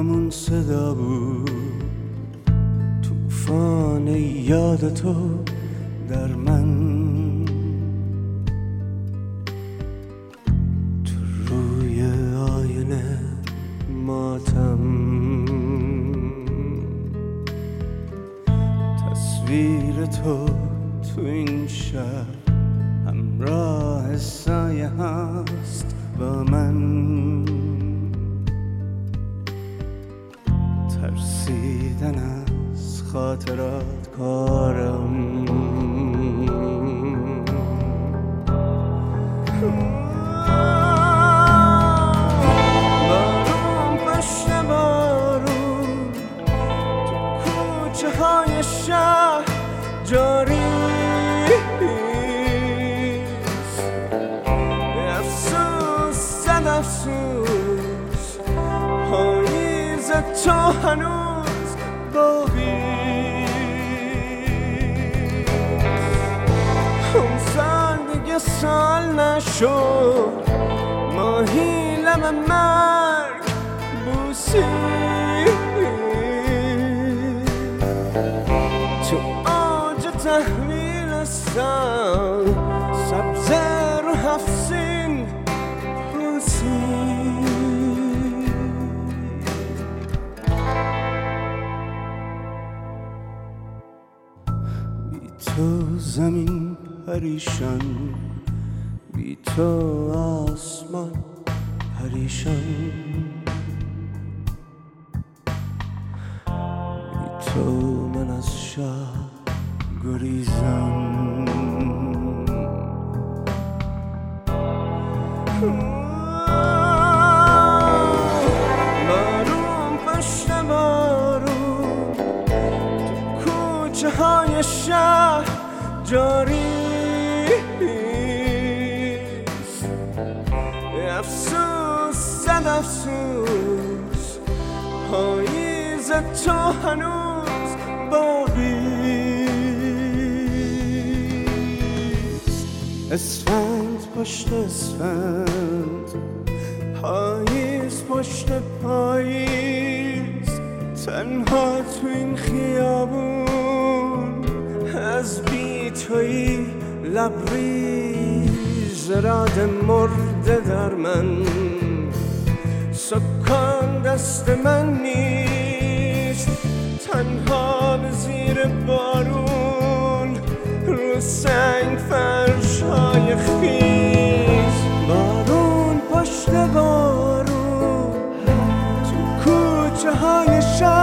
همون صدا بود، طوفان یاد تو در من. تو روی آینه ماتم، تصویر تو این شب همراه سایه هست با من. ترسیدن از خاطرات کارم، بارون پشت بارون تو کوچه های شهر جاری. افسوس پاییز تو هنوز باقی. اون سال دیگه سال نشد، ماهی لب مرگ بوسید. تو آج تحویل سال سبزه رو هفسین بی تو زمین پریشان، بی تو آسمان پریشان، بی تو من از شهر گریزم. بارون پشت بارون تو کوچه های شهر جاریست. افسوس صد افسوس پاییز تو هنوز باقیست. اسفند پشت اسفند، پاییز پشت پاییز، تنها تو این خیابون از بی تویی لبریز. راد مرده در من سکان دست من نیست، تنها به زیر بارون رو سنگ فرش‌های خیز. بارون پشت بارون تو کوچه های شهر